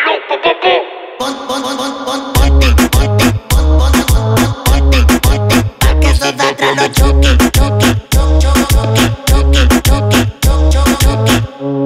Pa' que esos de atrás lo choque, choque, choque, choque, choque, choque, choque.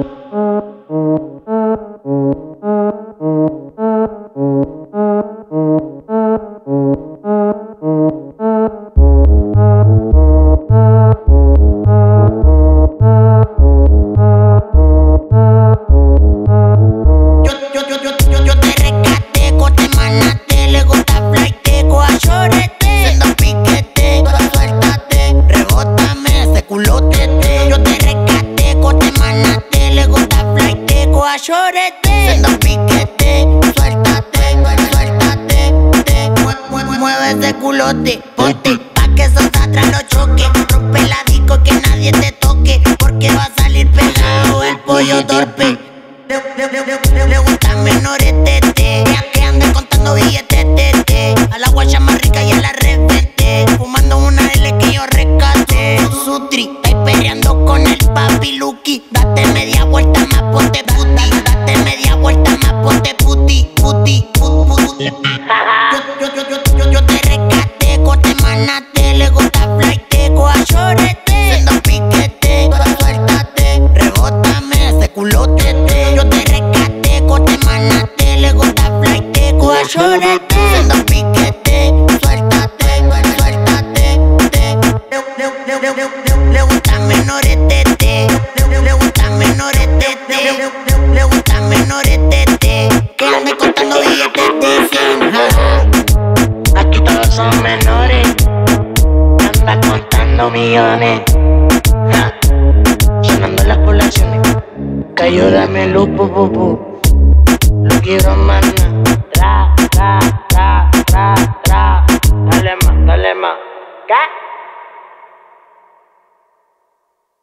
Yo te rescaté, corte manate, le gusta flight, coa chorete, siendo piquete, suéltate, rebótame, ese culote. Yo te rescaté, corte manate, le gusta flight, coa chorete, siendo piquete, suéltate, suéltate, mueve ese culote, ponte, pa' que esos atrás lo choque, rompe la disco y que nadie te toque, porque va a salir pegado el pollo torpe. Le gustan menores tete, que anden contando billetes tete, a la guacha más rica y a la revente, fumando una L que yo rescate. Sutri, estoy peleando con el papi Lucky, date media vuelta más, ponte puti, date media vuelta más, ponte puti, puti, puti. Yo te rescaté, corte manate, le gusta flight, coa chorete, siendo piquete, suéltate, rebótame, ese culote. Yo te rescaté, corte manate, le gusta flight, coa chorete, siendo piquete, suéltate, suéltate. Le gustan menores tete, le gustan menores tete, le gustan menores tete, que anden contando billetes de 100. Aquí todos son menores, que andan contando millones, sonando las poblaciones. Que ayúdame, Lupu, lo quiero, mana.